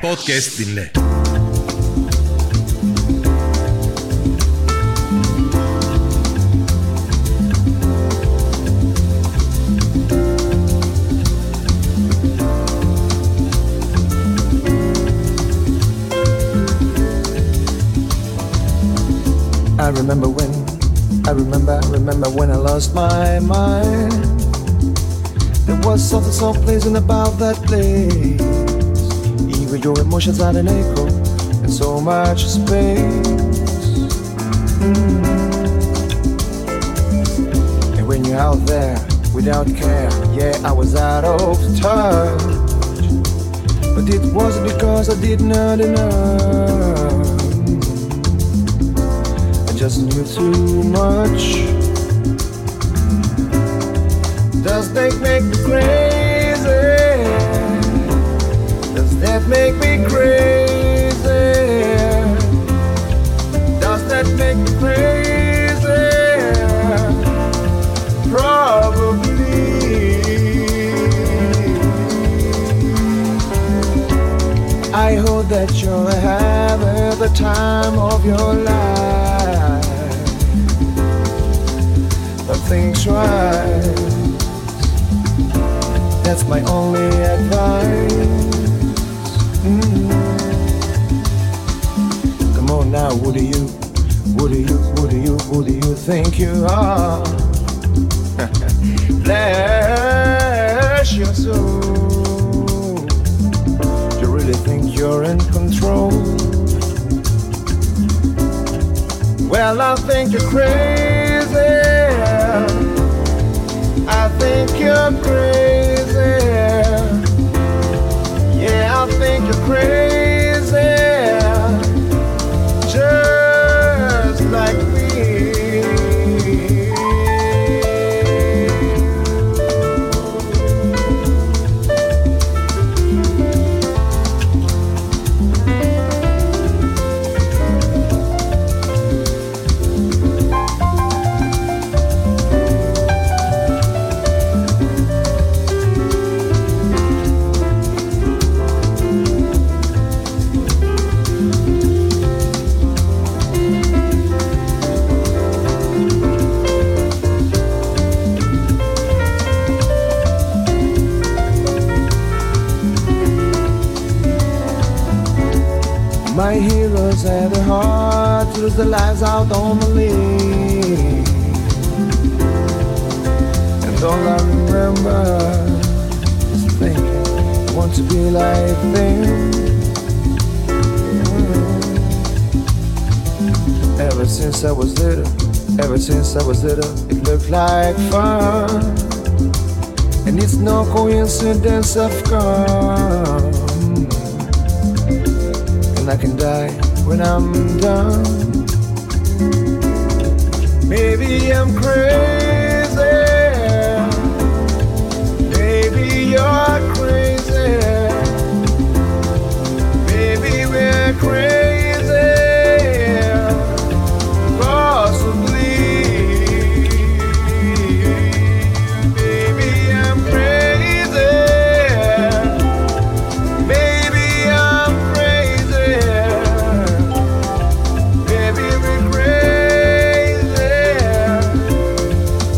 Podcast dinle. I remember when I lost my mind. There was something so pleasing about that place. Even your emotions had an echo and so much space. And when you're out there without care, yeah, I was out of touch. But it wasn't because I did not enough. Just knew too much. Does that make me crazy? Does that make me crazy? Does that make me crazy? Probably. I hope that you're having the time of your life. But things right. That's my only advice. Come on now, who do you think you are? Bless your soul. Do you really think you're in control? Well, I think you're crazy. I think you're crazy. Yeah, I think you're crazy. Just like me. My heroes had a heart to lose their lives out on the lane. And all I remember is thinking, I want to be like them. Ever since I was little, it looked like fun. And it's no coincidence I've come. And I can die when I'm done. Maybe I'm crazy. Maybe you're crazy. Maybe we're crazy. Possibly. Maybe I'm crazy. Maybe I'm crazy. Maybe we're crazy.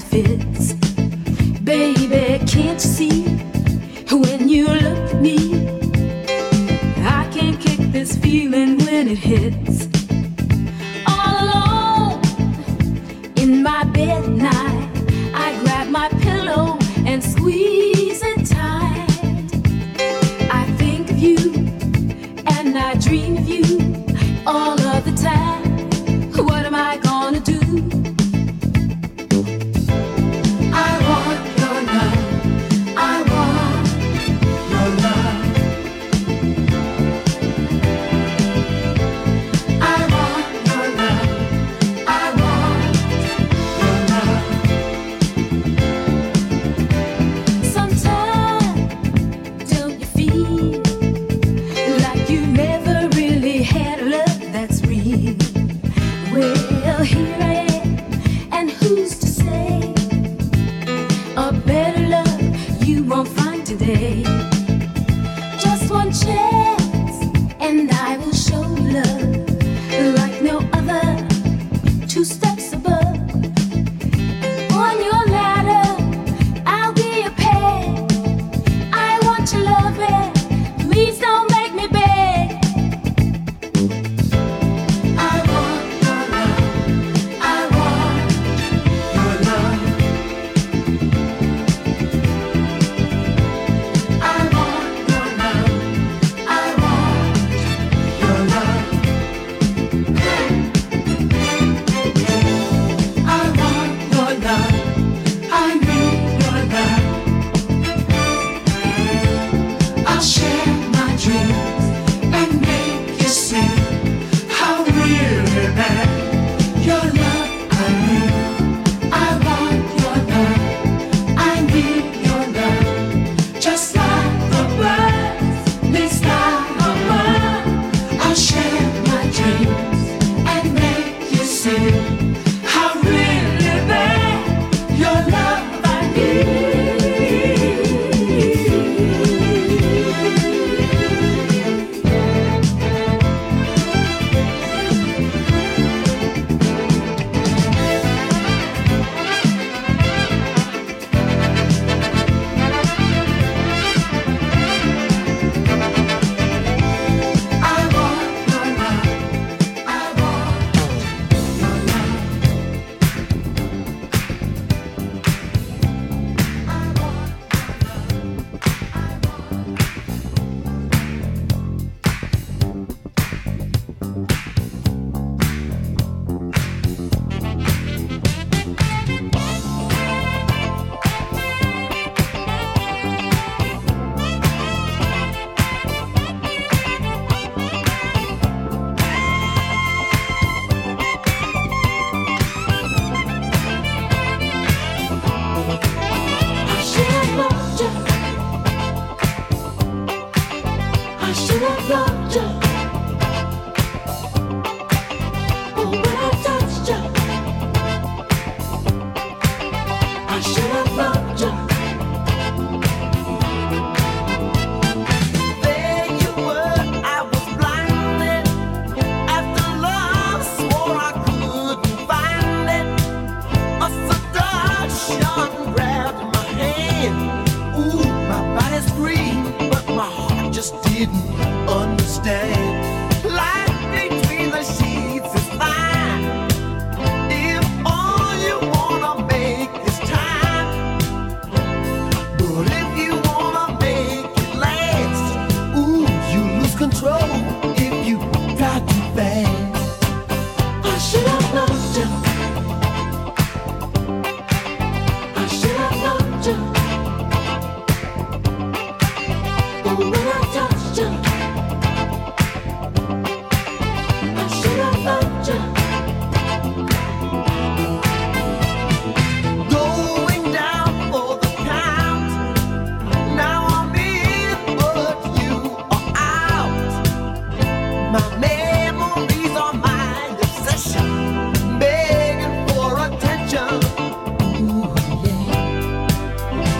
fits. Baby, can't you see when you look at me? I can't kick this feeling when it hits. All alone in my bed at night, I grab my pillow and squeeze it tight. I think of you and I dream of you all of the time. What am I gonna do? I want your love. I want your love. I want your love. I want your love. Sometimes don't you feel like you never really had a love that's real? Well, here I am, and who's to say a better love you won't find today? Just one chance, and I will show you love like no other, 2 steps above. On your ladder, I'll be a peg. I want your love, and please don't make me beg. I want your love. I want your love. I want your love. I want your love. I want your love. I need your love. I'll share my dreams and make you see how really bad your love I need. I want your love. I need your love. Just like the birds they fly above. I'll share my dreams and make you see how really bad your love I need. I want your love. I want your love. I should have loved you. I should have loved you. Oh, when I touched you, I should have loved you. There you were, I was blinded. After love, swore I couldn't find it. A seduction grabbed my hand. Ooh, my body screamed, but my heart just didn't understand. Life between the sheets is fine. If all you wanna make is time, but if you wanna make it last, ooh, you lose control if you try too fast. I should have loved you. I should have loved you. Oh, when I touched you, I should have loved you. Going down for the count. Now I'm in, but you are out. My memories are my obsession, begging for attention. Ooh, yeah.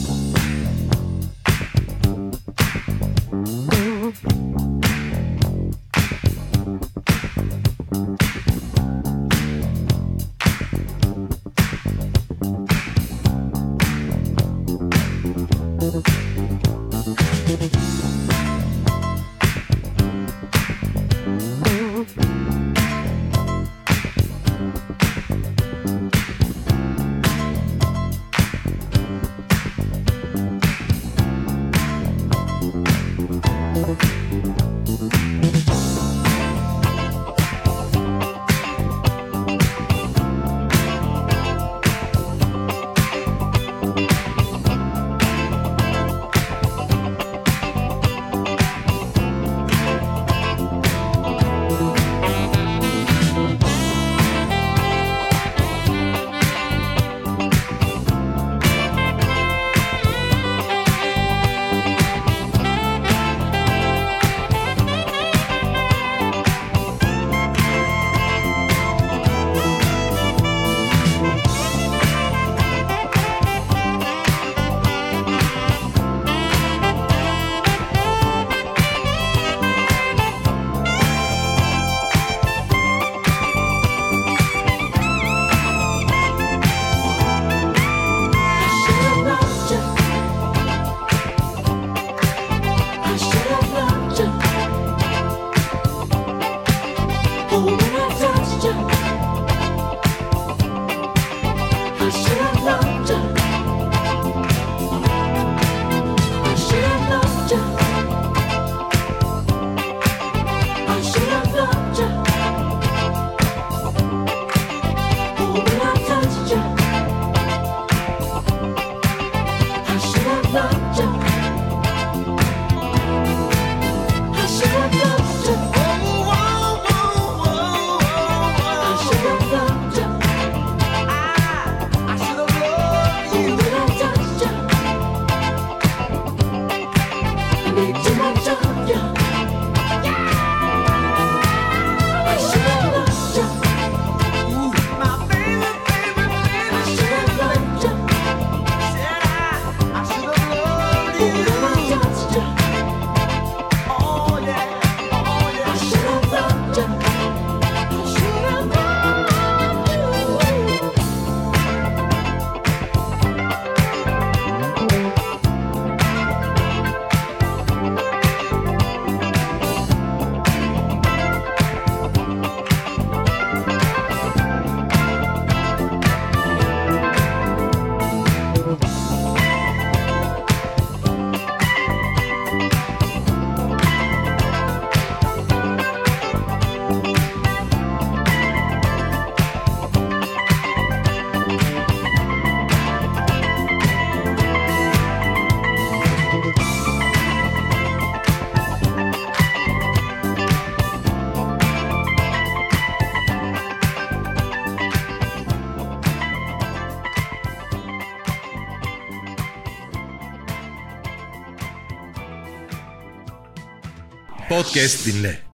Podcast dinle.